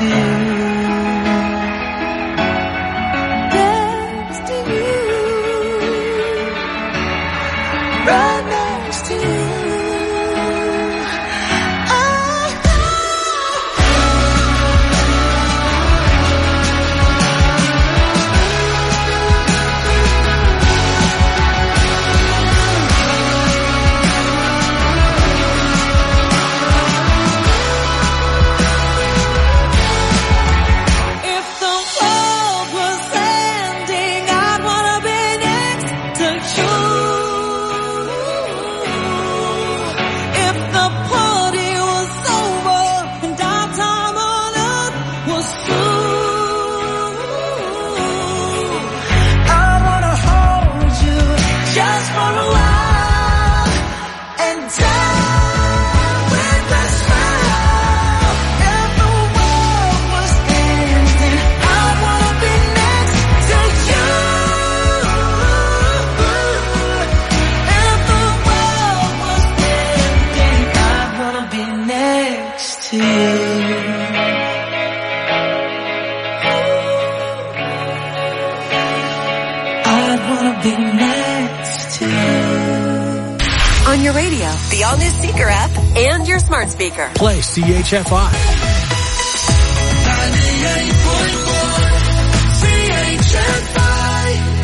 to you. Next to you. Right next to you. On your radio, the all-new Seeker app, and your smart speaker. Play CHFI. 98.4 CHFI.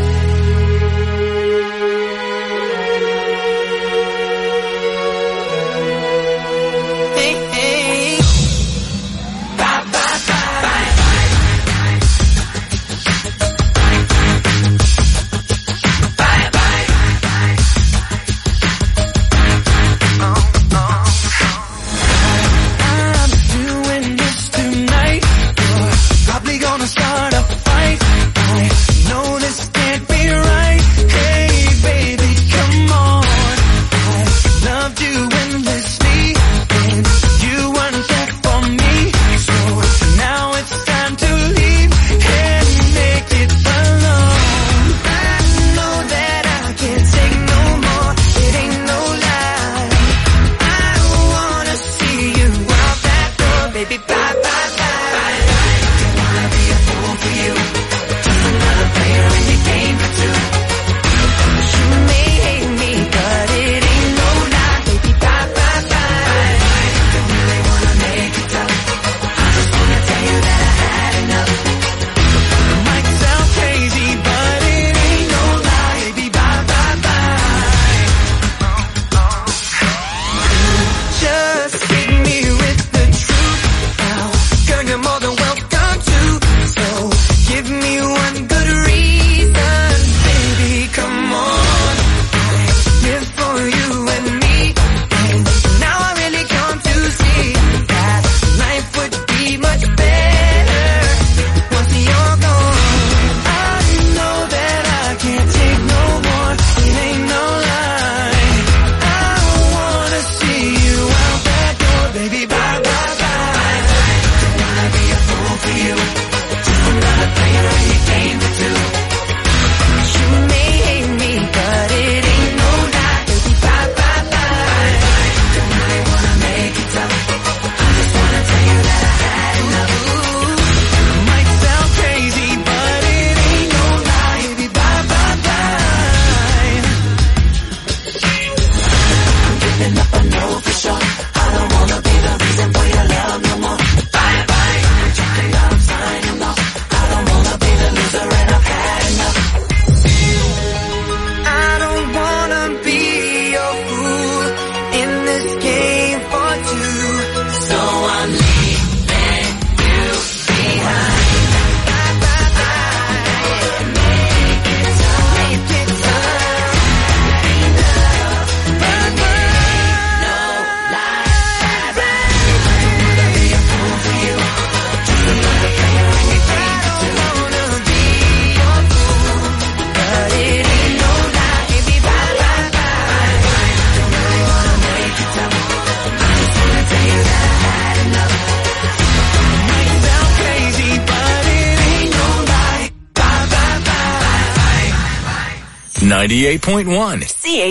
.1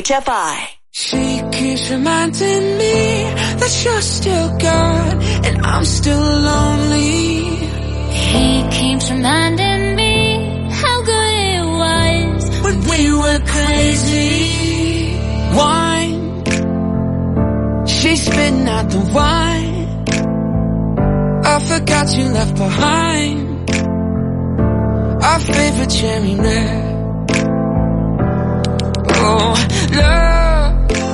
CHFI. She keeps reminding me that you're still gone and I'm still lonely. left behind. Our favorite cherry red. Oh, love,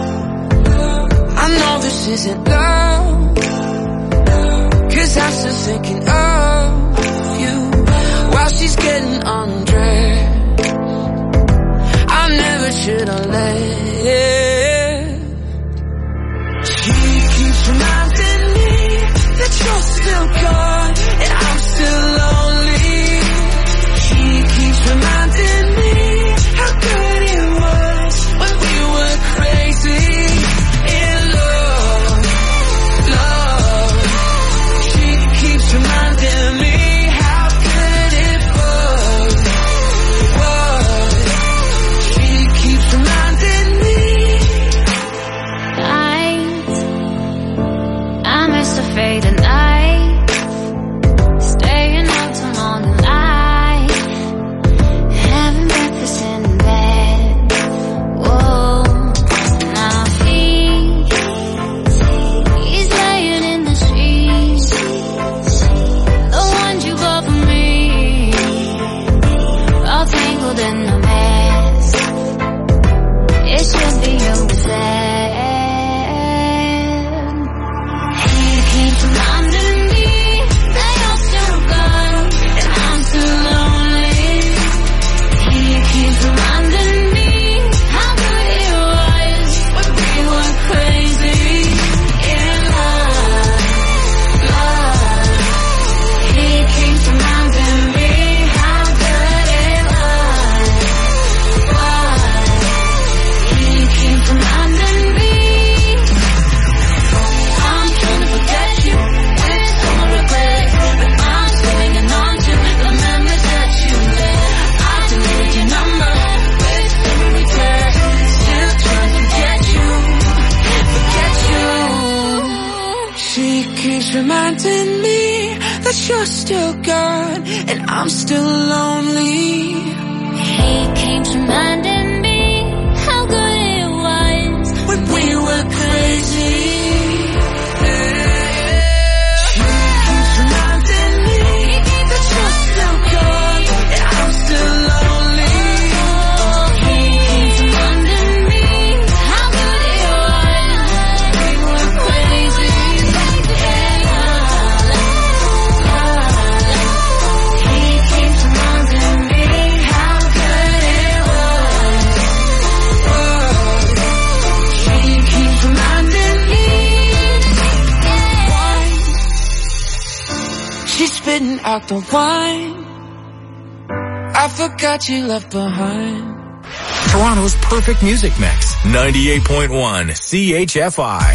I know this isn't love, 'cause I'm still thinking of you while she's getting undressed. I never should have left. She keeps reminding me that you're still gone and I'm still lonely. She keeps reminding me how good it was when we were crazy in love, love. She keeps reminding me how good it was. She keeps reminding me. I miss the faded night, staying up till morning light, having breakfast in bed. Whoa, now he's laying in the sheets, the ones you bought for me, all tangled in a mess. It should be over there. He keeps reminding me that you're still gone and I'm still lonely. He keeps reminding me how good it was when we were crazy in love, love. He keeps reminding me how good it was. He keeps reminding me. I'm trying to forget you with so much regret, but I'm still hanging on to the memories that you left. I deleted your number with every regret, still trying to forget you. She keeps reminding me that you're still gone and I'm still lonely. He keeps reminding me how good it was When we were crazy. She keeps reminding me that you're still gone and I'm still lonely. He keeps reminding me how good it was we were crazy in love. He keeps reminding me how good it was. She keeps reminding me. She's spitting out the wine I forgot you left behind. Toronto's perfect music mix. 98.1 CHFI.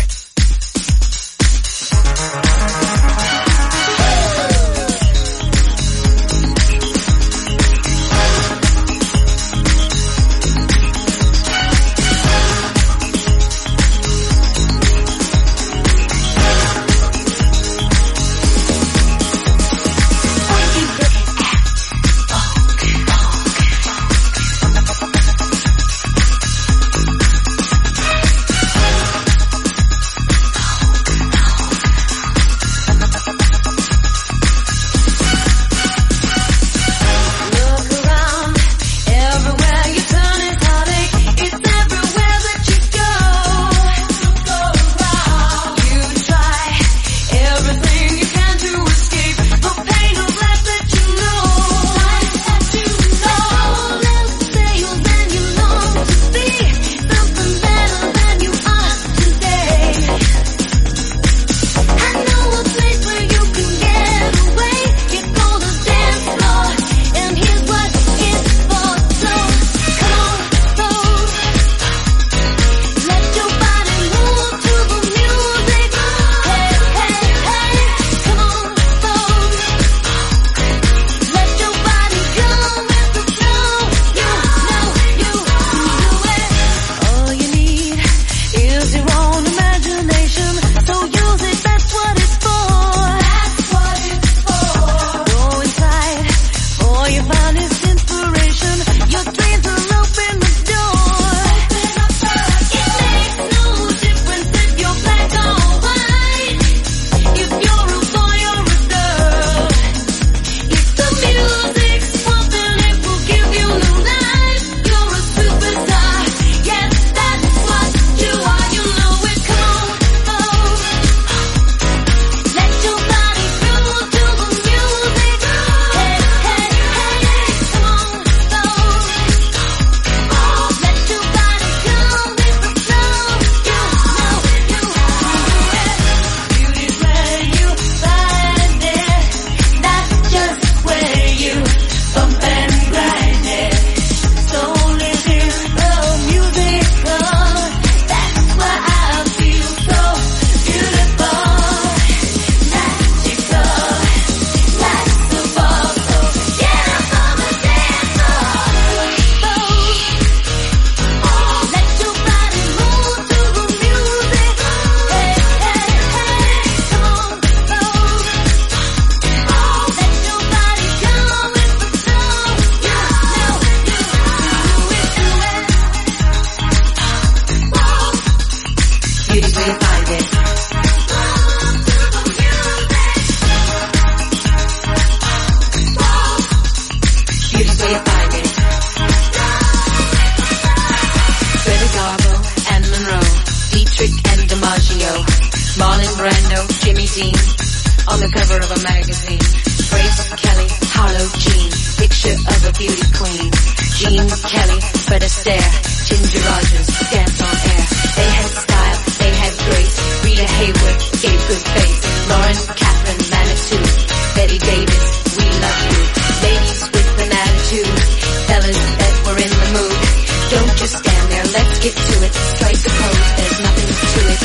know, Jimmy Dean, on the cover of a magazine. Grace Kelly, Harlow Jean, picture of a beauty queen. Jean Kelly, Fred Astaire, Ginger Rogers, dance on air. They had style, they had grace. Rita Hayworth gave good face. Lauren Catherine Manitou, Betty Davis, we love you. Ladies with an attitude, fellas that were in the mood. Don't just stand there, let's get to it. Strike the pose, there's nothing to it.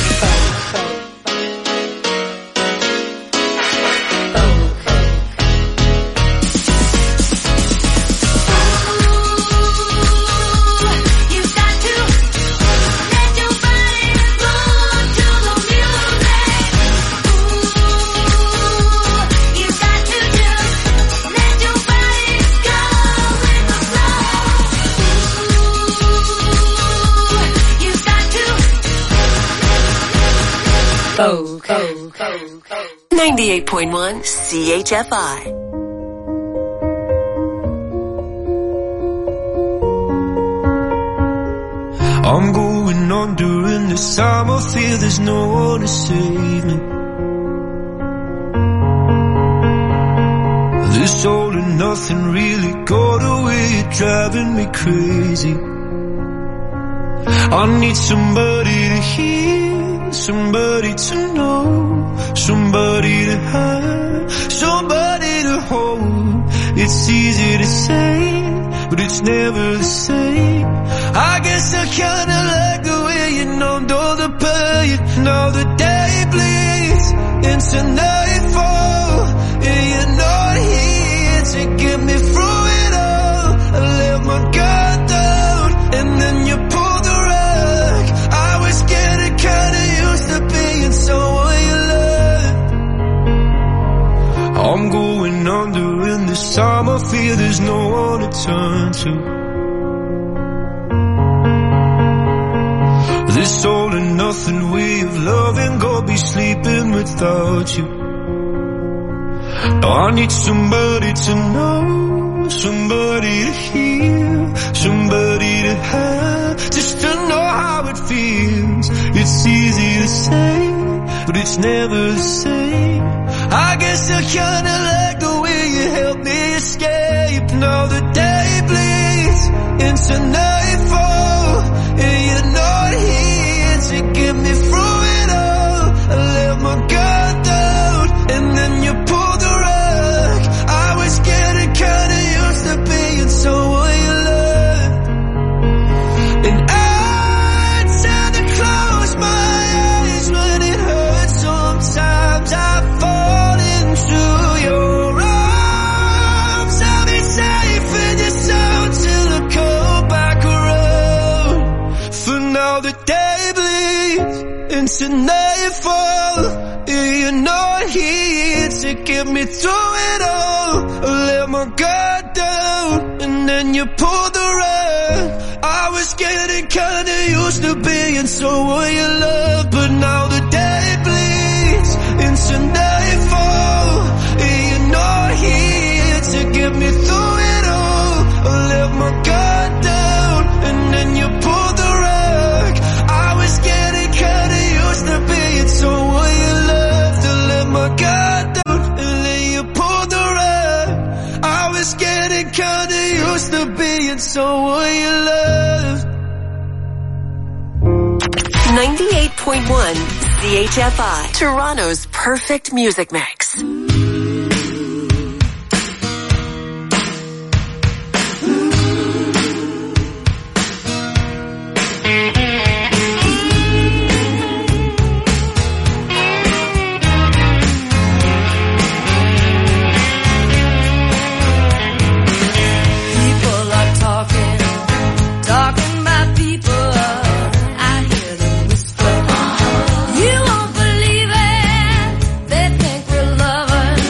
Vogue. 98.1 CHFI. I'm going on during this time. I feel there's no one to save me. This all and nothing really got away. You're driving me crazy. I need somebody to hear, somebody to know, somebody to have, somebody to hold. It's easy to say, but it's never the same. I guess I kinda like the way you numbed all the pain. Now the day bleeds into nightfall, and you're not here to get me through it all. I let my guard down, and then you pulled the rug. I was getting kinda used to being someone you loved. I'm going under, and this time I feel there's no one to turn to. This all and nothing way of loving, go be sleeping without you. I need somebody to know, somebody to hear, somebody to have, just to know how it feels. It's easy to say, but it's never the same. I guess I kinda like the way you help me escape. Now the day bleeds into nightfall, and you're not here to get me through it all. I let my guard down, and then you pulled the rug. I was getting kinda used to being someone you loved. And I tend to close my eyes when it hurts. Sometimes I fall into your arms. I'll be safe in your soul till I come back around. For now the day bleeds into nightfall, and you're not here to get me through it all. I let my guard down, and then you pulled the rug. I was getting kinda used to being someone you love, but now the day bleeds into nightfall, and you're not here to get me through it all. I let my guard down, and then you pulled the rug. I was getting kinda used to being someone you loved. I let my guard down, and then you pulled the rug. I was getting kinda used to being someone you loved. 98.1 CHFI, Toronto's perfect music mix. People are talking about people. I hear them whisper. You won't believe it. They think we're lovers.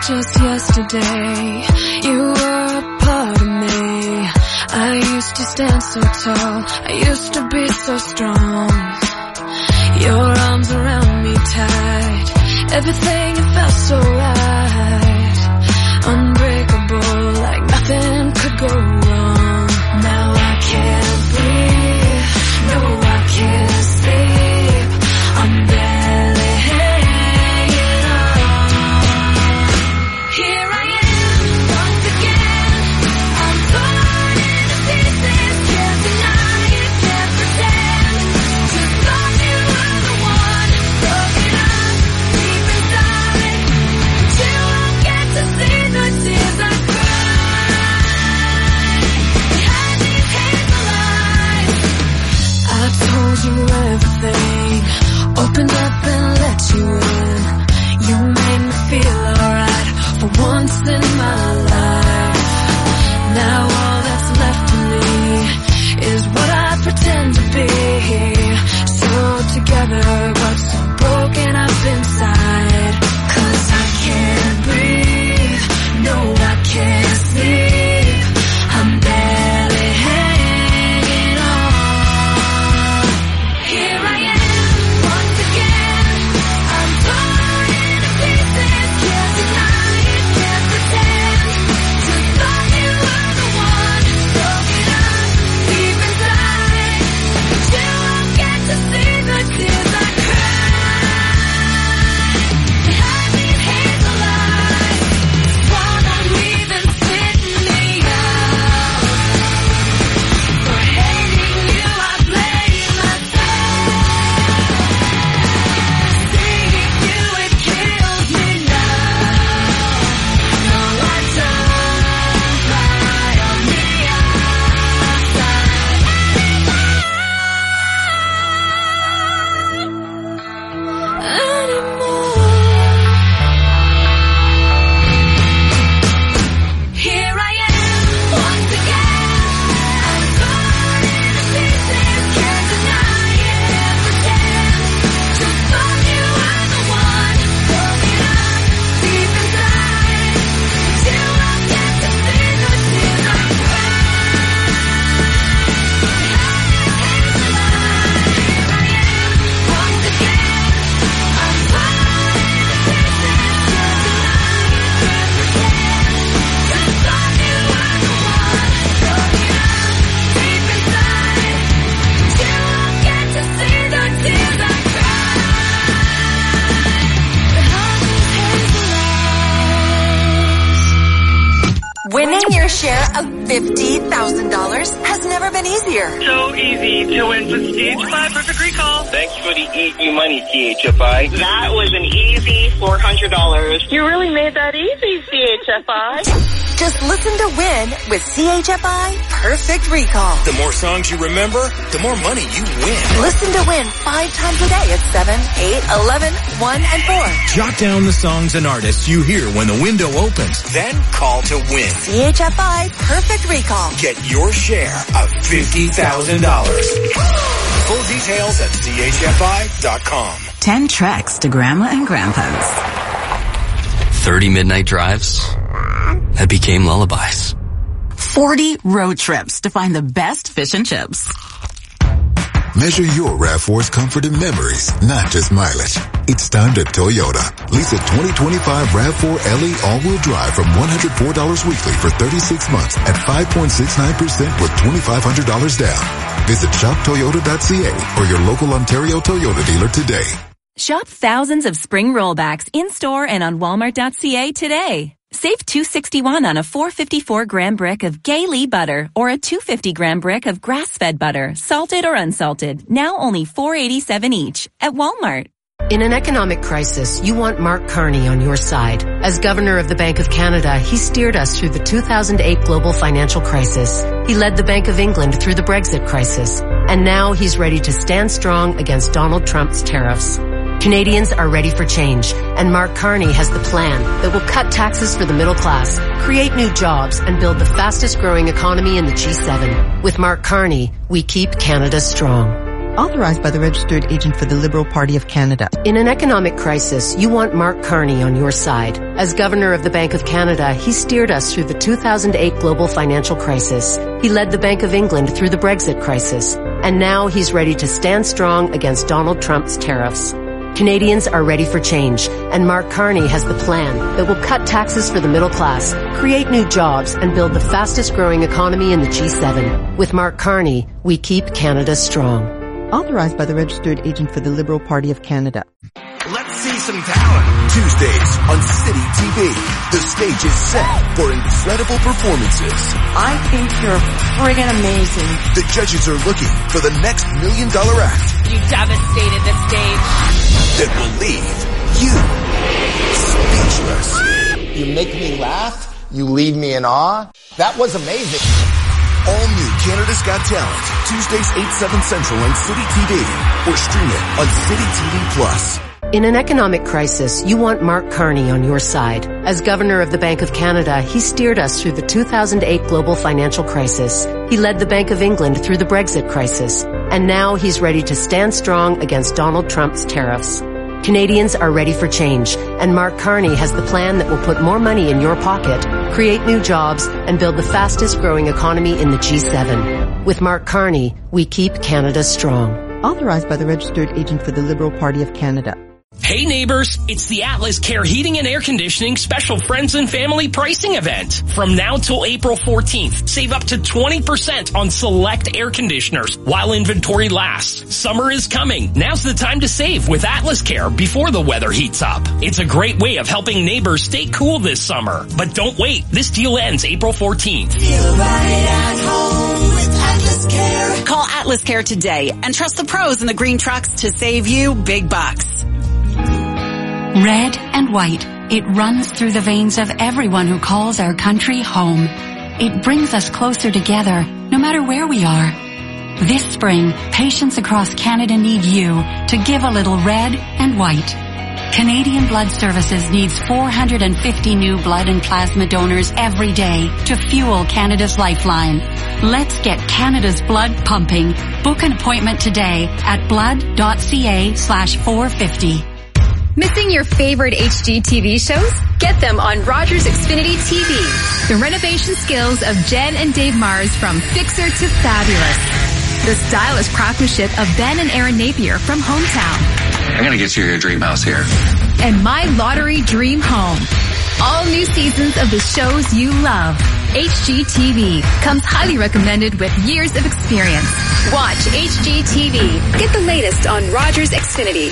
just yesterday. You were a part of me. I used to stand so tall. I used to be so strong. Your arms around me tight. Everything, it felt so right. Unbreakable, like nothing could go wrong. Now I can't breathe. No, I can't sleep. I'm barely hanging on. Here I am, once again. I'm torn into pieces. Can't deny it, can't pretend. Just thought you were the one. Broken up, deep inside. But you won't get to see the tears I cry. Behind these hazel eyes, I told you everything. Opened up and let you in. You made me feel alright for once in my life. Now all that's left of me is what I pretend to be. So together but so broken up inside. 'Cause I can't breathe. No, I can't sleep. I'm barely hanging on. Here I am, once again. I'm torn into pieces. Can't deny it, can't pretend. Just thought you were the one. Broken up, deep inside. But you won't get to see the tears I cry. Behind these hazel eyes, swallow me then spit me out. For hating you, I blame myself. Seeing you, it kills me now. No, I don't cry on the outside anymore. Here I am, once again. I'm torn into pieces. Can't deny it, can't pretend. Just thought you were the one. Broken up, deep inside. But you won't get to see the tears I cry. Behind these hazel eyes, here I am, once again. I'm torn into pieces. Can't deny it, can't pretend. Just thought you were the one. Broken up, deep inside. But you won't get to see the tears I cry. Behind these hazel eyes. Winning your share of $50,000 has never been easier. So easy to win with CHFI Perfect Recall. Thanks for the easy money, CHFI. That was an easy $400. You really made that easy, CHFI. Just listen to win with CHFI Perfect Recall. The more songs you remember, the more money you win. Listen to win 5 times a day at 7, 8, 11, 1, and 4. Jot down the songs and artists you hear when the window opens. Then call to win. CHFI Perfect Recall. Get your share of $50,000. Full details at chfi.com. 10 treks to Grandma and Grandpa's. 30 midnight drives that became lullabies. 40 road trips to find the best fish and chips. Measure your RAV4's comfort and memories, not just mileage. It's time to Toyota. Lease a 2025 RAV4 LE all-wheel drive from $104 weekly for 36 months at 5.69% with $2,500 down. Visit shoptoyota.ca or your local Ontario Toyota dealer today. Shop thousands of spring rollbacks in-store and on walmart.ca today. Save $2.61 on a 454-gram brick of Gay-Lee butter or a 250-gram brick of grass-fed butter, salted or unsalted, now only $4.87 each at Walmart. In an economic crisis, you want Mark Carney on your side. As Governor of the Bank of Canada, he steered us through the 2008 global financial crisis. He led the Bank of England through the Brexit crisis. And now he's ready to stand strong against Donald Trump's tariffs. Canadians are ready for change, and Mark Carney has the plan that will cut taxes for the middle class, create new jobs, and build the fastest growing economy in the G7. With Mark Carney, we keep Canada strong. Authorized by the registered agent for the Liberal Party of Canada. In an economic crisis, you want Mark Carney on your side. As Governor of the Bank of Canada, he steered us through the 2008 global financial crisis. He led the Bank of England through the Brexit crisis. And now he's ready to stand strong against Donald Trump's tariffs. Canadians are ready for change, and Mark Carney has the plan that will cut taxes for the middle class, create new jobs, and build the fastest growing economy in the G7. With Mark Carney, we keep Canada strong. Authorized by the registered agent for the Liberal Party of Canada. Let's see some talent. Tuesdays on City TV. The stage is set for incredible performances. I think you're friggin' amazing. The judges are looking for the next $1 million act. You devastated the stage. That will leave you speechless. You make me laugh. You leave me in awe. That was amazing. All new Canada's Got Talent. Tuesdays 8/7 Central on City TV. Or stream it on City TV Plus. In an economic crisis, you want Mark Carney on your side. As Governor of the Bank of Canada, he steered us through the 2008 global financial crisis. He led the Bank of England through the Brexit crisis. And now he's ready to stand strong against Donald Trump's tariffs. Canadians are ready for change, and Mark Carney has the plan that will put more money in your pocket, create new jobs, and build the fastest growing economy in the G7. With Mark Carney, we keep Canada strong. Authorized by the registered agent for the Liberal Party of Canada. Hey neighbors, it's the Atlas Care Heating and Air Conditioning Special Friends and Family Pricing Event. From now till April 14th, save up to 20% on select air conditioners while inventory lasts. Summer is coming. Now's the time to save with Atlas Care before the weather heats up. It's a great way of helping neighbors stay cool this summer. But don't wait, this deal ends April 14th. Feel right at home with Atlas Care. Call Atlas Care today and trust the pros in the green trucks to save you big bucks. Red and white, it runs through the veins of everyone who calls our country home. It brings us closer together, no matter where we are. This spring, patients across Canada need you to give a little red and white. Canadian Blood Services needs 450 new blood and plasma donors every day to fuel Canada's lifeline. Let's get Canada's blood pumping. Book an appointment today at blood.ca/450. Missing your favorite HGTV shows? Get them on Rogers Xfinity TV. The renovation skills of Jen and Dave Mars from Fixer to Fabulous. The stylish craftsmanship of Ben and Aaron Napier from Hometown. I'm gonna get you your dream house here. And My Lottery Dream Home. All new seasons of the shows you love. HGTV comes highly recommended with years of experience. Watch HGTV. Get the latest on Rogers Xfinity.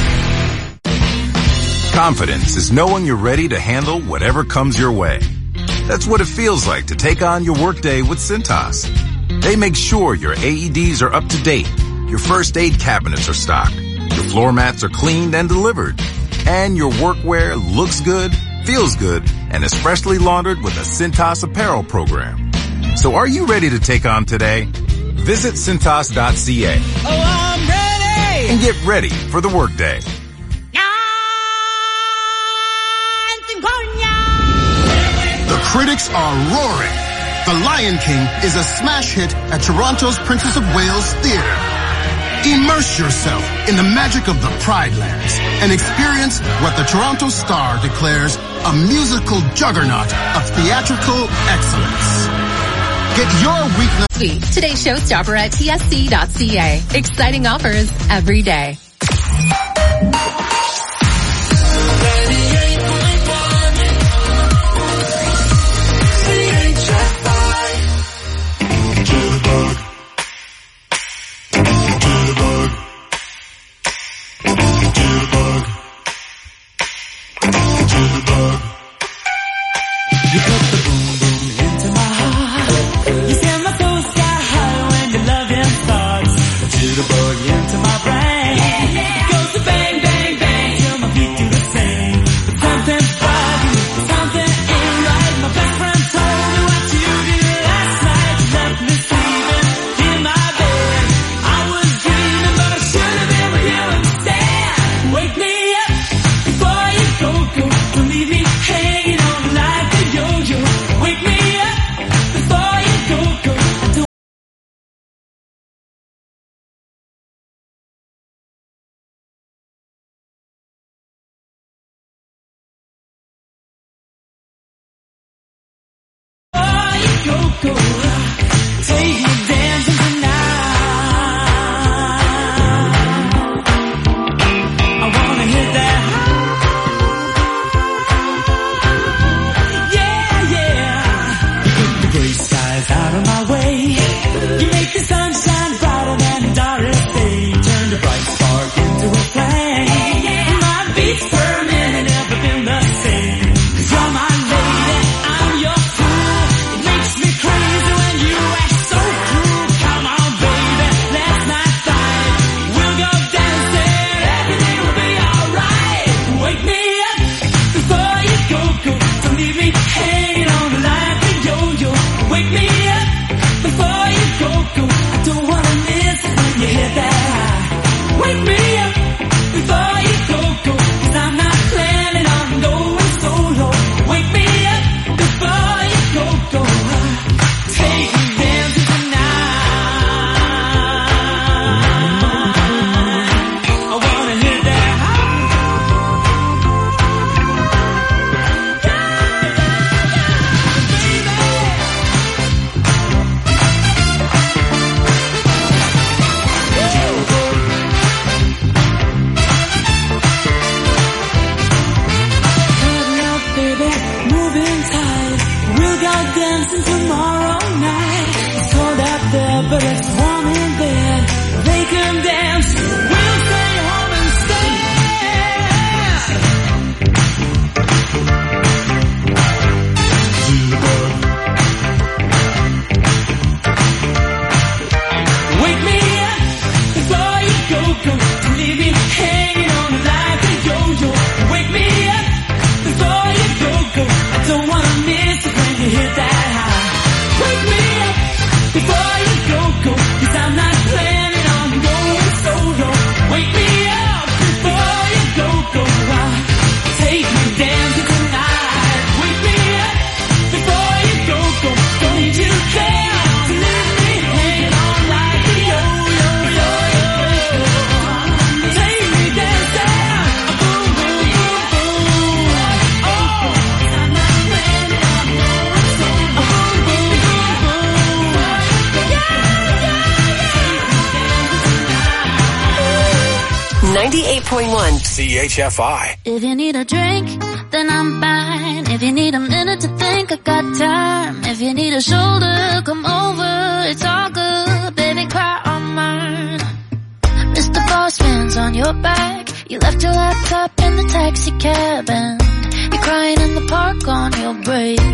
Confidence is knowing you're ready to handle whatever comes your way. That's what it feels like to take on your workday with Cintas. They make sure your AEDs are up to date, your first aid cabinets are stocked, your floor mats are cleaned and delivered, and your workwear looks good, feels good, and is freshly laundered with a Cintas apparel program. So are you ready to take on today? Visit Cintas.ca. Oh, I'm ready! And get ready for the workday. The critics are roaring. The Lion King is a smash hit at Toronto's Princess of Wales Theatre. Immerse yourself in the magic of the Pride Lands and experience what the Toronto Star declares a musical juggernaut of theatrical excellence. Get your weekly. Today's showstopper at tsc.ca. Exciting offers every day. go. Take me dancing tonight. I wanna hit that high. Yeah, yeah. Put the gray skies out of my way. You make the sunshine brighter than the darkest day. Turn the bright spark into a flame. My beats per minute never been the same. 'Cause you're my lady, I'm your fool. It makes me crazy when you act so cruel. Come on, baby, let's not fight. We'll go dancing, everything will be alright. Wake me up before you go. Don't leave me hanging on the line like a yo-yo. Wake me up before you go. I don't wanna miss it when you hit that high. Wake me up before you go. 'Cause I'm not planning on going solo. Wake me up before you go. Take me dancing tonight. I wanna hit that high. Turn up, baby, moving tight. We'll go dancing tomorrow night. It's cold out there, but it's warm in bed. They can dance, we'll stay home instead. Wake me up before you go. Don't leave me hanging on like a yo-yo. Wake me up before you go. I don't wanna miss it when you hit that high. Wake me up before you go. 'Cause I'm not planning on going solo. Wake me up before you go. Take me dancing tonight. Wake me up before you go. Don't need you there to leave me hanging on like a yo-yo. Take me dancing, boom, boom, boom, boom. Oh, I'm not planning on going solo. Boom, boom, boom, boom. Yeah. 98.1 CHFI. If you need a drink, then I'm fine. If you need a minute to think, I got time. If you need a shoulder, come over. It's all good, baby, cry on mine. Mr. Boss Man's on your back. You left your laptop in the taxi cab and you're crying in the park on your break.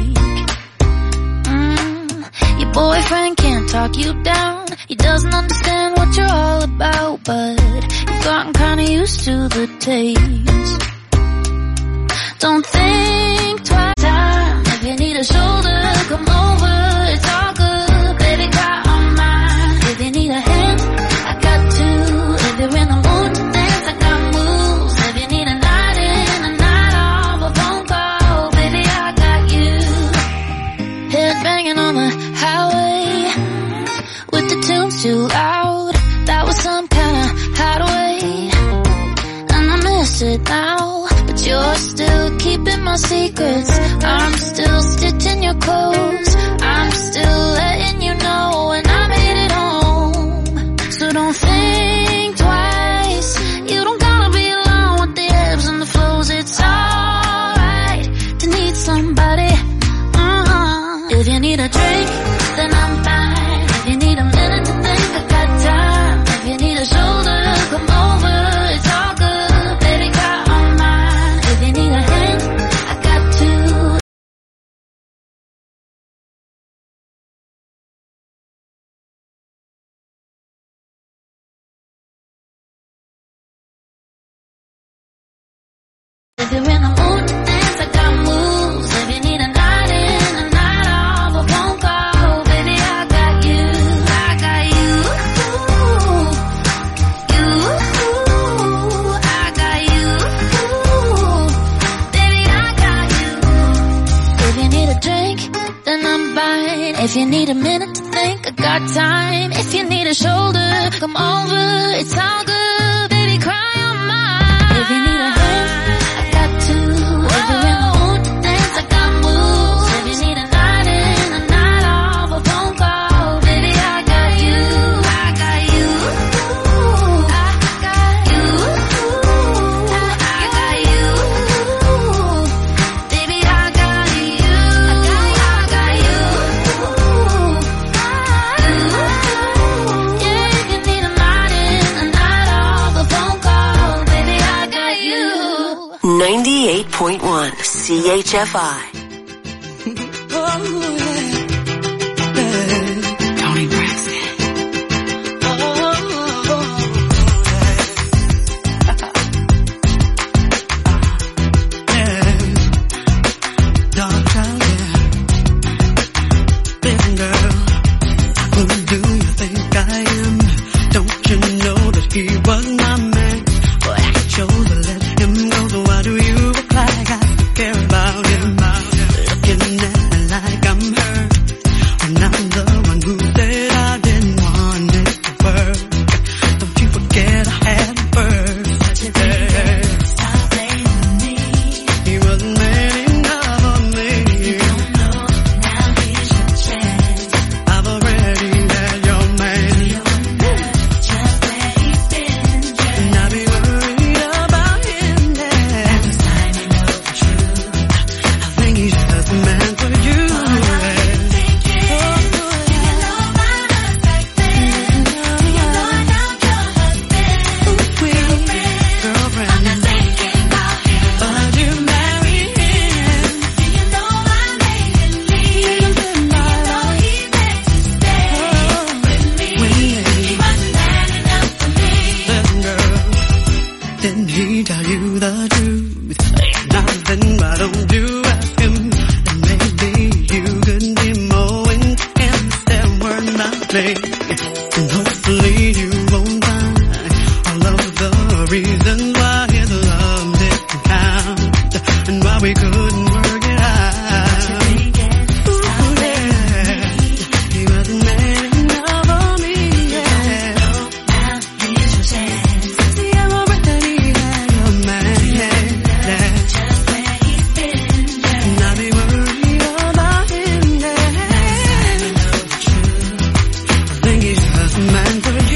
Your boyfriend can't talk you down. He doesn't understand what you're all about, but you've gotten kinda used to the taste. Don't think twice. If you need a shoulder, come over. It's all good, baby, cry on mine. If you need a hand, I got two. If you're in the mood to dance, I got moves. If you need a night in, a night off, a phone call, baby, I got you. Head banging on the highway with the tunes too loud. That was some kind of hideaway, and I miss it now. But you're still keeping my secrets. I'm still stitching your clothes. I'm still letting you know when I made it home. So don't think twice. You don't gotta be alone with the ebbs and the flows. It's alright to need somebody. If you need a drink, then I'm fine. If you need a minute to think, I got time. If you need a shoulder, come over. It's all good, baby, cry on mine. If you need a hand, I got two. If you're in the mood to dance, I got moves. If you need a night in, a night off, a phone call, baby, I got you. I got you. I got you. Baby, I got you. If you need a drink, then I'm fine. If you need a minute to think, I got time. If you need a shoulder, come over. It's all good, baby, cry on mine. If you need a hand, I got two. 98.1 CHFI. Tony Braxton. He was my man, but I chose to let him go. So why do you act like I care about him? Looking at me like I'm hurt, when I'm the one who said I didn't want it to work. Don't you forget I had first. Stop blaming me. He wasn't man enough for me. You don't know, now here's your chance. I've already had your man. Didn't he tell you the truth? Nothing, why don't you ask him? And maybe you could be more intense than words might make. And hopefully you won't find all of the reasons why his love didn't count and why we couldn't work it out. Ooh, yeah. He wasn't man enough for me, yeah. Now here's your chance. See, I'm already had your man, yeah. Just where he's been, yeah. And I'll be worried about him, yeah. I think he's just a man for you.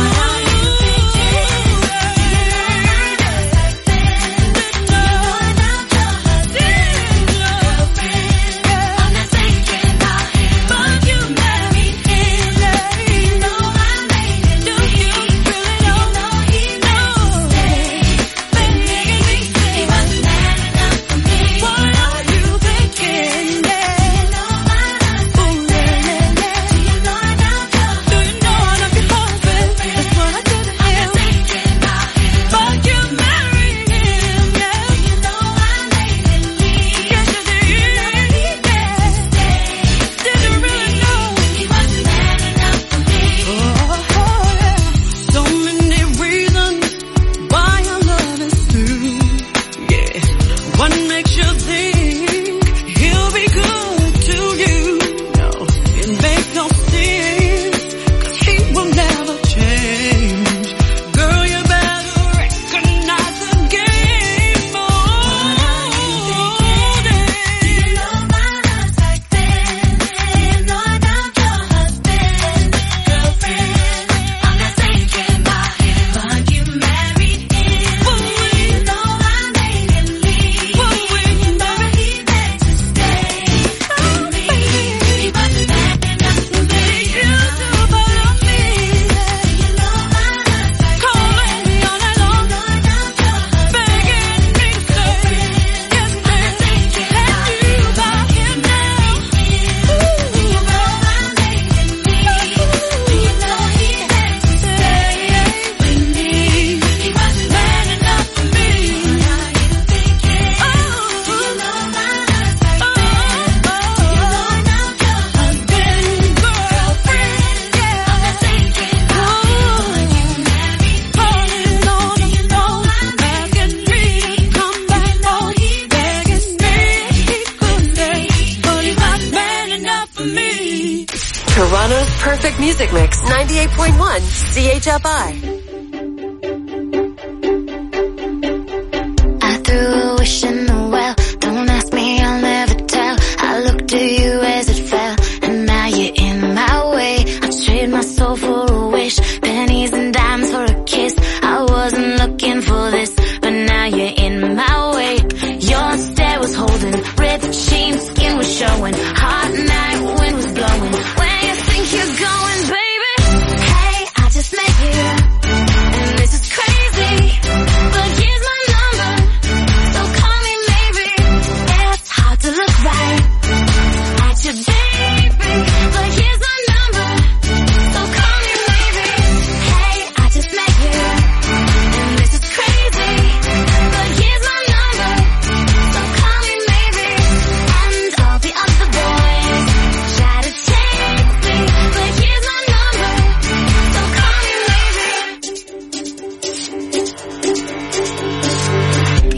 Toronto's perfect music mix, 98.1 CHFI. I threw a wish in the well. Don't ask me, I'll never tell. I looked to you as it fell, and now you're in my way. I trade my soul for a wish, pennies and dimes for a kiss. I wasn't looking for this, but now you're in my way. Your stare was holding, red sheen, skin was showing. Hot night, wind was blowing. Where you think you're going, baby? Hey, I just met you.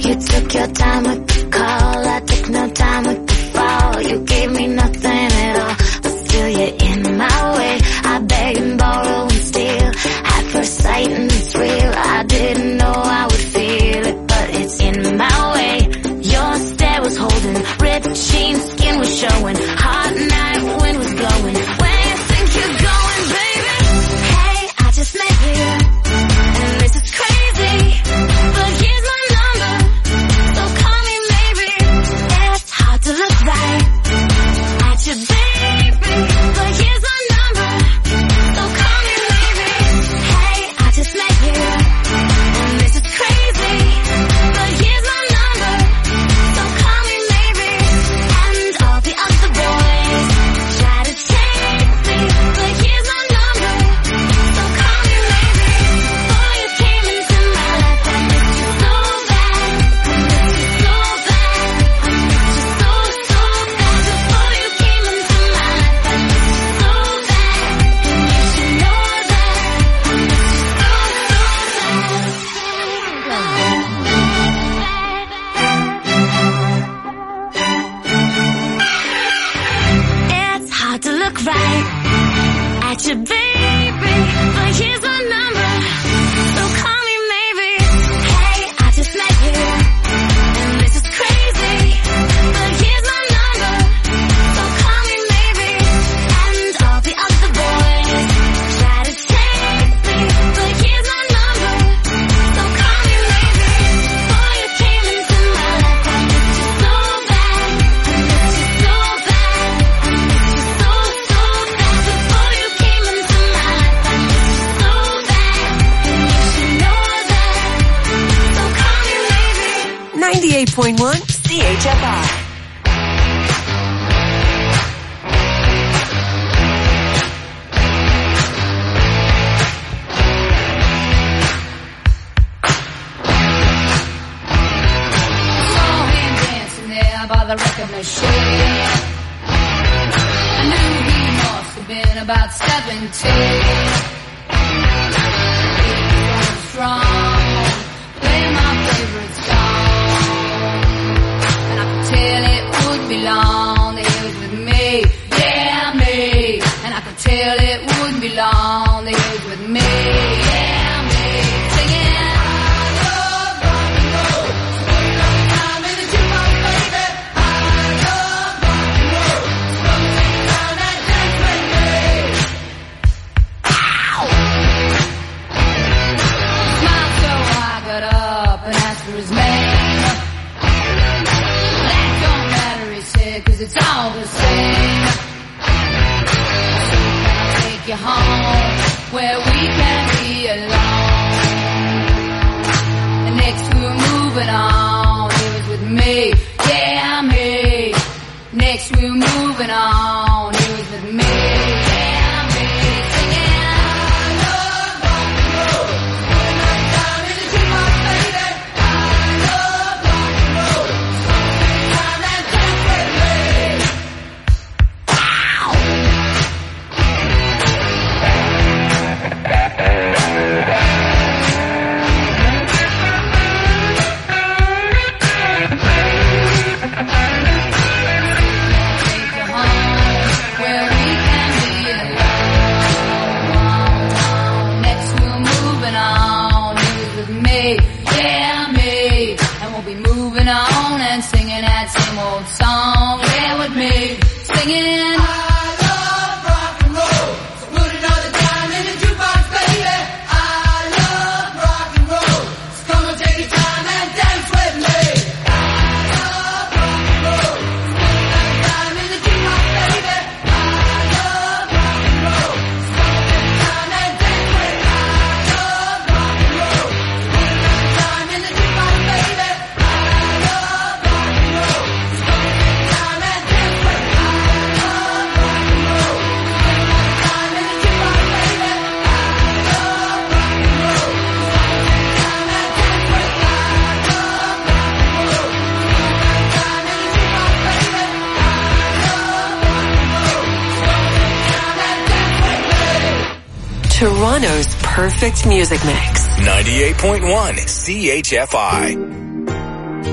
You took your time with the call, I took no time with the fall. You gave me nothing at all, but still you're in my way. I beg and borrow and steal, at first sight and it's real. I didn't know I would feel it, but it's in my way. Your stare was holding, ripped jeans, skin was showing, hot night, wind was blowing. Where you think you're going, baby? Hey, I just met you, and this is crazy, but here's my number, so call me maybe. It's hard to look right at you, baby, but here's my number, so call me maybe. Hey, I just met you, and this is crazy, but here's my number, so call me maybe. And all the other boys try to take me, but here's my number, so call me maybe. Before you came into my life, I missed you so bad, I missed you so bad, I missed you so, so bad. Before you came into my life, I missed you so bad, and you should know that I missed you so, It's hard to look right at you, baby, but here's my number, so call me maybe. Hey, I just met you, and this is crazy, but here's my number, so call me maybe. And all the other boys try to take me, but here's my number, so call me maybe. Before you came into my life, I missed you so bad, I missed you so bad, I missed you so, so bad. Before you came into my life, I missed you so bad, and you should know that, so call me maybe. 98.1 CHFI. Saw him dancing there by the record machine. I knew he must have been about 17. He was strong, playing my favorite song, and I could tell it wouldn't be long that he was with me, yeah, me. And I could tell it wouldn't be long that he was with me, yeah, me. Singing, I love rock and roll. I'm in the jukebox, baby. I love rock and roll. Come take time and dance with me. Ow! Smiled so I got up and asked for his name. That don't matter, he said, 'cause it's all the same. So can I take you home where we can be alone? And next we were moving on, he was with me, yeah, me. Next we were moving on, he was with me, yeah, me. Singing, I love rock and roll. One night time in the jukebox, baby. I love rock and roll. Take time and dance with me. Ow! Take you home where we can be alone. Next we're moving on, he was with me, yeah, me. And we'll be moving on and singing that same old song, yeah, with me. Singing, I love rock and roll. So put another time in the jukebox, baby. I love rock and roll. So come and take your time and dance with me. I love rock and roll. So put another time in the jukebox, baby. I love rock and roll. So come and take your time and dance with me. I love rock and roll. So put another time in the jukebox, baby. I love rock and roll. So come and take your time and dance with me. I love rock and roll. So put another time in the jukebox, baby. I love rock and roll. So come and take your time and dance with me. I love rock and roll. So put another time in the jukebox, baby. I love rock and roll. So come and take your time and dance with me. Toronto's perfect music mix. 98.1 CHFI.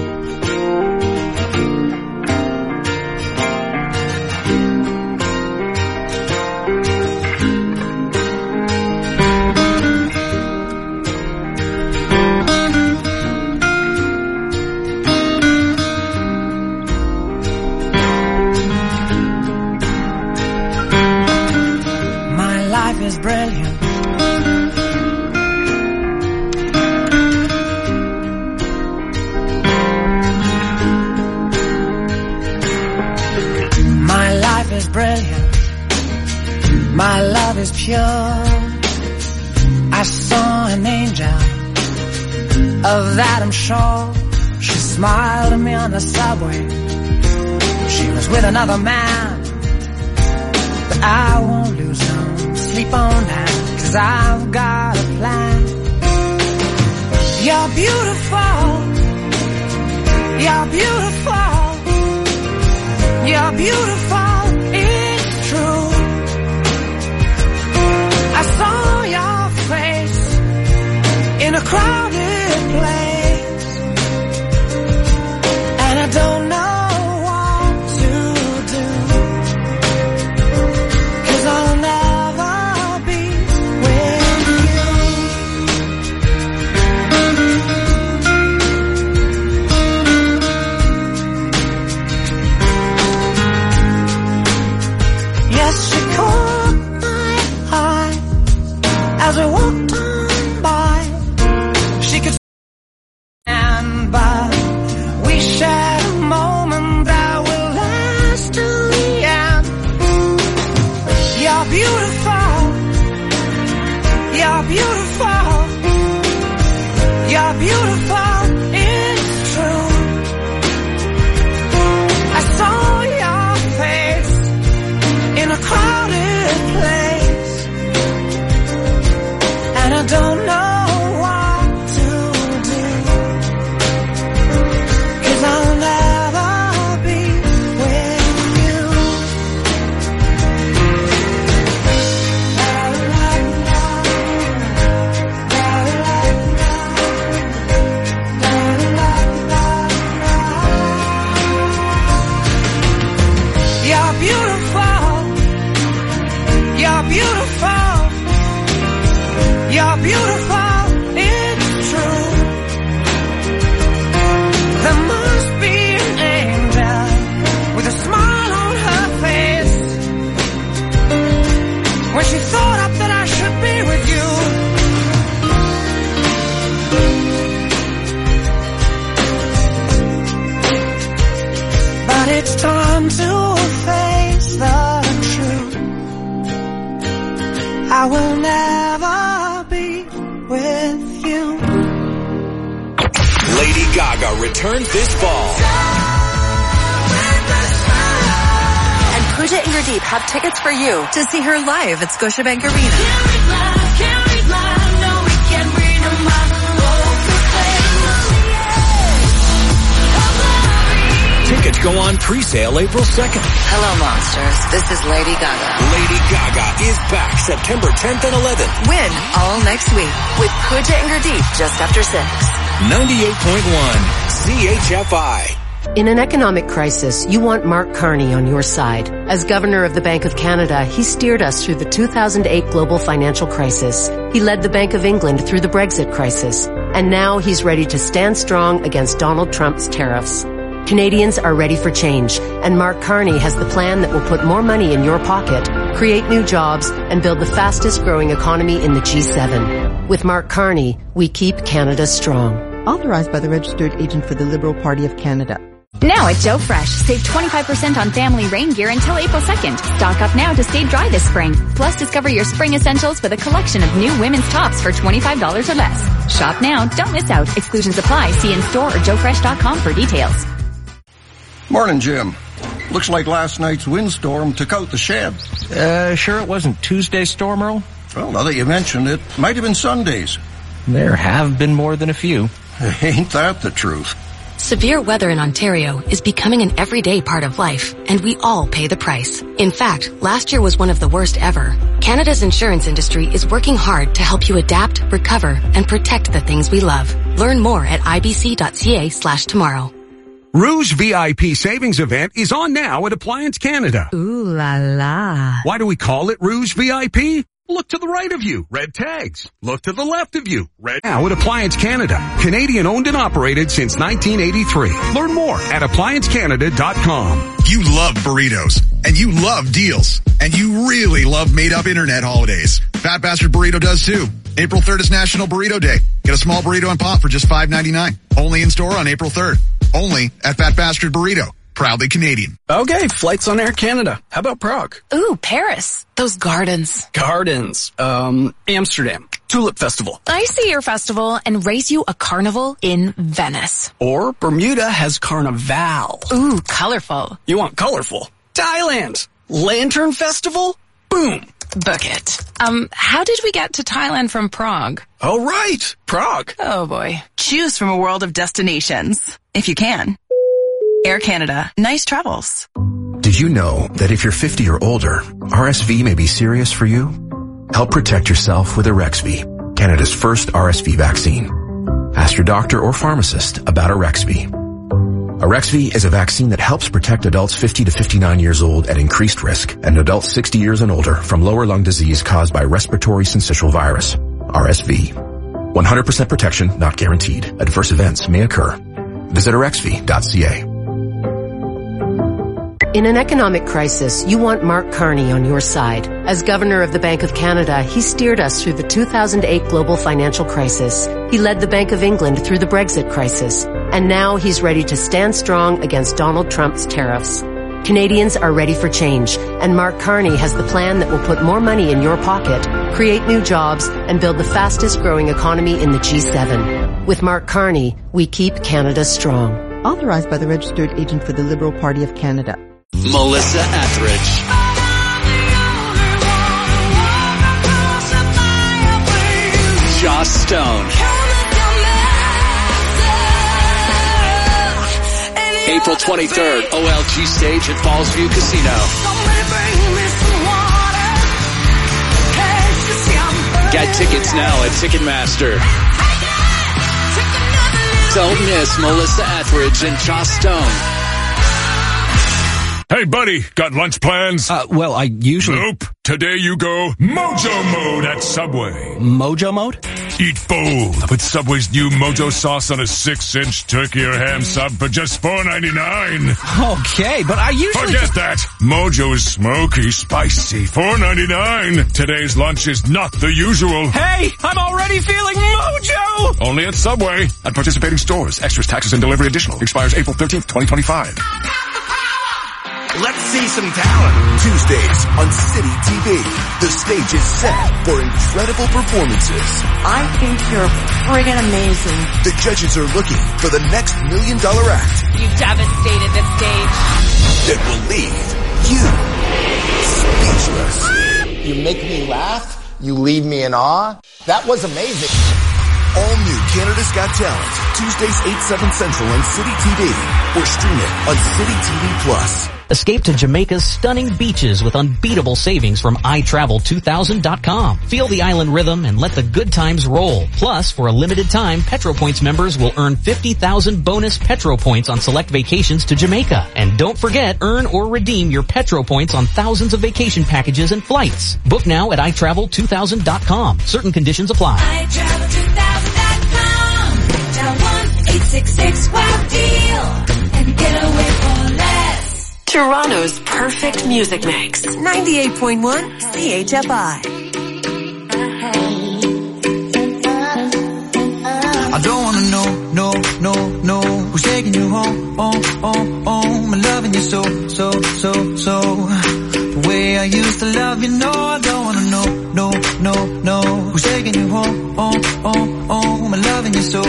is pure. I saw an angel, of that I'm sure. She smiled at me on the subway. She was with another man, but I won't lose no sleep on that, 'cause I've got a plan. You're beautiful, you're beautiful, you're beautiful, it's true. I saw your face in a crowded place, and I don't know what to do, 'cause I'll never be with you. Yes, she caught my eye as we walked on by. She could stand by. We shared a moment that will last till the end. You're beautiful, you're beautiful, you're beautiful, it's true. I saw your face in a crowded place, and I don't know what to do, 'cause I'll never be with you. You're beautiful, you're beautiful, you're beautiful, it's true. There must be an angel with a smile on her face when she thought up that I should be with you. But it's time to face the truth. I will never be with you. Lady Gaga returns this fall. And Pooja Ingerdeep have tickets for you to see her live at Scotiabank Arena. Tickets go on pre-sale April 2nd. Hello, monsters. This is Lady Gaga. Lady Gaga is back September 10th and 11th. Win all next week with Pooja Ingerdeep just after 6. 98.1 CHFI. In an economic crisis, you want Mark Carney on your side. As Governor of the Bank of Canada, he steered us through the 2008 global financial crisis. He led the Bank of England through the Brexit crisis. And now he's ready to stand strong against Donald Trump's tariffs. Canadians are ready for change, and Mark Carney has the plan that will put more money in your pocket, create new jobs, and build the fastest growing economy in the G7. With Mark Carney, we keep Canada strong. Authorized by the Registered Agent for the Liberal Party of Canada. Now at Joe Fresh, save 25% on family rain gear until April 2nd. Stock up now to stay dry this spring. Plus, discover your spring essentials with a collection of new women's tops for $25 or less. Shop now, don't miss out. Exclusions apply. See in-store or joefresh.com for details. Morning, Jim. Looks like last night's windstorm took out the shed. Sure it wasn't Tuesday's storm, Earl? Well, now that you mentioned it, might have been Sunday's. There have been more than a few. Ain't that the truth? Severe weather in Ontario is becoming an everyday part of life, and we all pay the price. In fact, last year was one of the worst ever. Canada's insurance industry is working hard to help you adapt, recover, and protect the things we love. Learn more at ibc.ca/tomorrow. Rouge VIP Savings Event is on now at Appliance Canada. Ooh la la. Why do we call it Rouge VIP? Look to the right of you, red tags. Look to the left of you, red. Now at Appliance Canada, Canadian owned and operated since 1983. Learn more at appliancecanada.com. You love burritos, and you love deals, and you really love made-up internet holidays. Fat Bastard Burrito does too. April 3rd is National Burrito Day. Get a small burrito and pop for just $5.99. Only in store on April 3rd. Only at Fat Bastard Burrito. proudly Canadian. Okay, flights on Air Canada. How about Prague? Ooh, Paris. Those gardens. Gardens. Amsterdam. Tulip Festival. I see your festival and raise you a carnival in Venice. Or Bermuda has Carnival. Ooh, colorful. You want colorful? Thailand. Lantern Festival? Boom. Book it. How did we get to Thailand from Prague? Oh, right. Prague. Oh, boy. Choose from a world of destinations, if you can. Air Canada. Nice travels. Did you know that if you're 50 or older, RSV may be serious for you? Help protect yourself with Arexvy, Canada's first RSV vaccine. Ask your doctor or pharmacist about Arexvy. Arexvy is a vaccine that helps protect adults 50 to 59 years old at increased risk and adults 60 years and older from lower lung disease caused by respiratory syncytial virus, RSV. 100% protection not guaranteed. Adverse events may occur. Visit arexvy.ca. In an economic crisis, you want Mark Carney on your side. As Governor of the Bank of Canada, he steered us through the 2008 global financial crisis. He led the Bank of England through the Brexit crisis. And now he's ready to stand strong against Donald Trump's tariffs. Canadians are ready for change, and Mark Carney has the plan that will put more money in your pocket, create new jobs, and build the fastest growing economy in the G7. With Mark Carney, we keep Canada strong. Authorized by the Registered Agent for the Liberal Party of Canada. Melissa Etheridge. Joss Stone. April 23rd, OLG stage at Fallsview Casino. Get tickets now at Ticketmaster. Don't miss Melissa Etheridge and Joss Stone. Hey, buddy, got lunch plans? Well, I usually... Nope. Today you go Mojo Mode at Subway. Mojo Mode? Eat bold with Subway's new Mojo sauce on a 6-inch turkey or ham sub for just $4.99. Okay, but I usually... Forget that. Mojo is smoky, spicy, $4.99. Today's lunch is not the usual. Hey, I'm already feeling Mojo! Only at Subway. At participating stores. Extras, taxes, and delivery additional. Expires April 13th, 2025. Let's see some talent. Tuesdays on City TV. The stage is set for incredible performances. I think you're friggin' amazing. The judges are looking for the next $1 million act. You devastated this stage. That will leave you speechless. You make me laugh. You leave me in awe. That was amazing. All new Canada's Got Talent. Tuesdays 8/7 Central on City TV. Or stream it on City TV Plus. Escape to Jamaica's stunning beaches with unbeatable savings from iTravel2000.com. Feel the island rhythm and let the good times roll. Plus, for a limited time, PetroPoints members will earn 50,000 bonus PetroPoints on select vacations to Jamaica. And don't forget, earn or redeem your PetroPoints on thousands of vacation packages and flights. Book now at iTravel2000.com. Certain conditions apply. iTravel2000.com. Dial 1-866-WOW-DEAL and get away for less. Toronto's perfect music mix. 98.1 CHFI. I don't wanna know who's taking you home, I'm loving you so. The way I used to love you, no, I don't wanna know who's taking you home, I'm loving you so.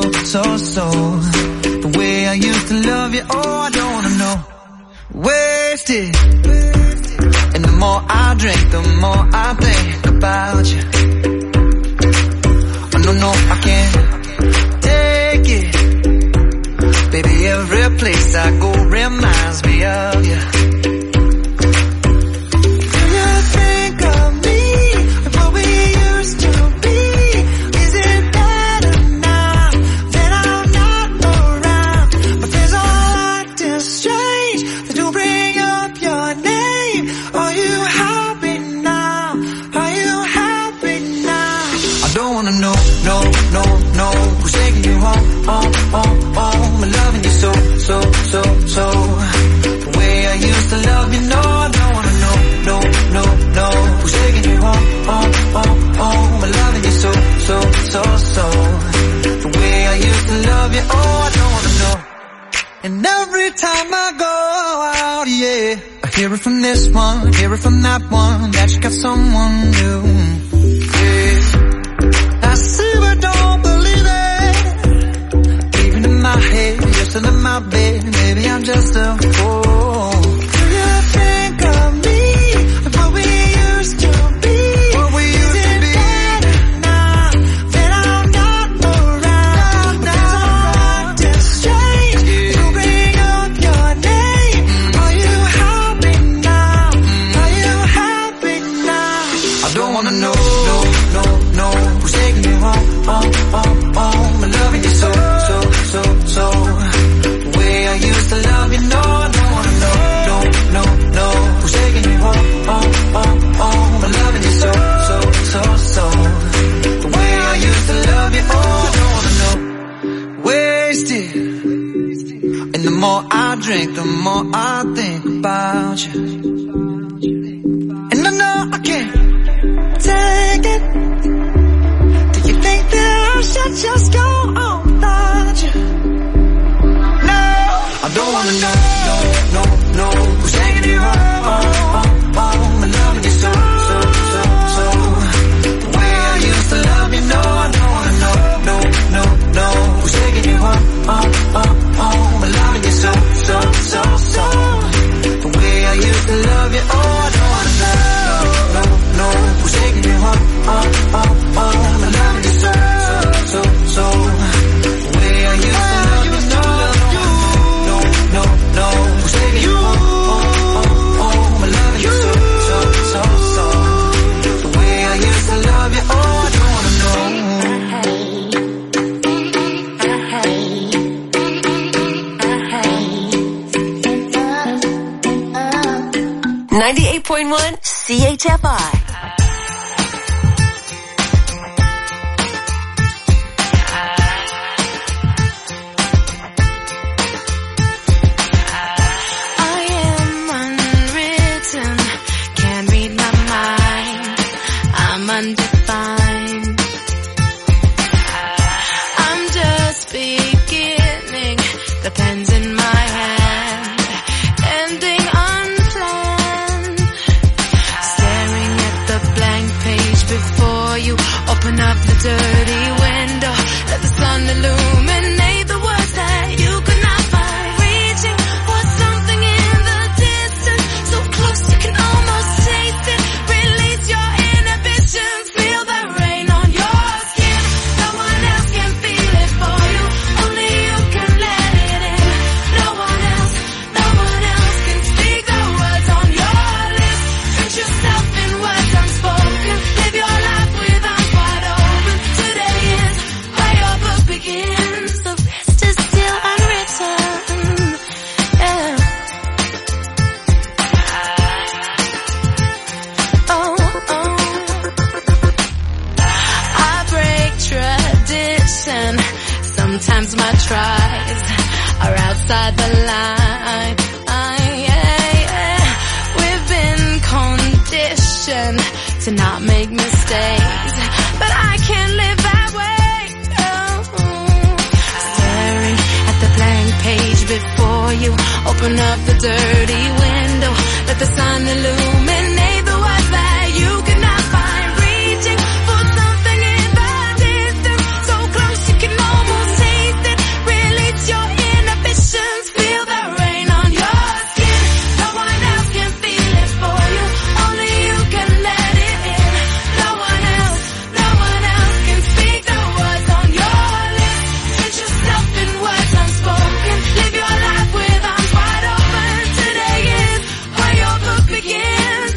The way I used to love you, oh, I don't wanna know. Wasted. And the more I drink, the more I think about you. Oh, no, I can't take it. Baby, every place I go reminds me of you. Do you think of me like what we used to be? Is it better now that I'm not around? My friends all acting strange. They do bring up your name. Are you happy now? Are you happy now? I don't wanna know And every time I go out, yeah, I hear it from this one, hear it from that one, that you got someone new. Yeah, I see but don't believe it. Even in my head, you're still in my bed. Maybe I'm just a fool. Do you think of me like what we used to be? What we used to be. Now that I'm not around, now I'm just strange. You bring up your name. Are you happy now? Are you happy now? I don't wanna know, no, who's taking you home, I'm loving you so. The way I used to love you, no, I don't wanna know, who's taking you home, I'm loving you so. The way I used to love you, oh, I don't wanna know. Wasted, and the more I drink, the more I think about you. And I know I can't take it. Do you think that I should just go on without you? No, I don't wanna know, who's taking you home, I'm loving you so. The way I used to love you, no, I don't wanna know, who's taking you home, I'm loving you so. The way I used to love you, oh, I don't wanna know, who's taking you home, I'm loving you so. The way I used to love you, no, who's taking you home, I'm loving you so. The way I used to love you, oh, I don't wanna know. 98.1 CHFI. Undefined. I'm just beginning, the pen's in my hand, ending unplanned. Staring at the blank page before you, open up the dirty window, let the sun illuminate the words that you could not find. Reaching for something in the distance, so close you can almost taste it. Release your inhibitions, feel the rain on your skin. No one else can feel it for you, only you can let it in. No one else can speak the words on your lips. Put yourself in words unspoken, live your life with arms wide open. Today is where your book begins, the rest is still unwritten. Yeah. I break tradition. Sometimes my tries are outside the line. We've been conditioned to not make mistakes, but I can't live that way. Staring at the blank page before you, open up the dirty window, let the sun illuminate the words that you could not find. Reaching for something in the distance, so close you can almost taste it. Release your inhibitions, feel the rain on your skin. No one else can feel it for you, only you can let it in. No one else can speak the words on your lips. Put yourself in words unspoken, live your life with arms wide open. Today is where your book begins.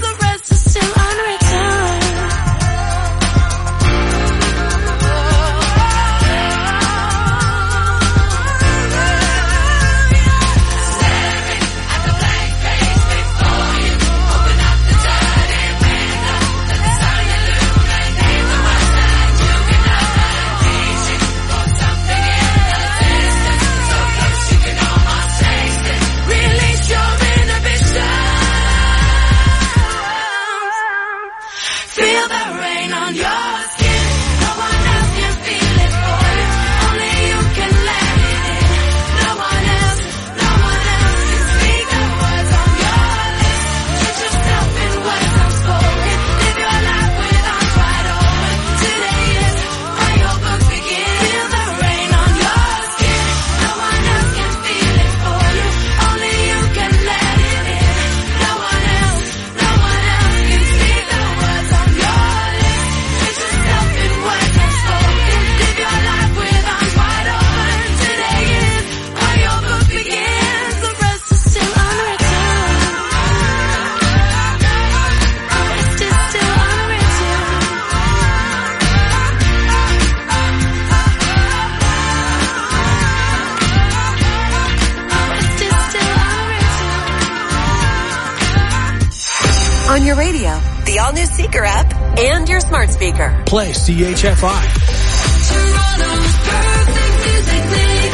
On your radio, the all-new Seeker app, and your smart speaker. Play CHFI. Toronto's perfect music.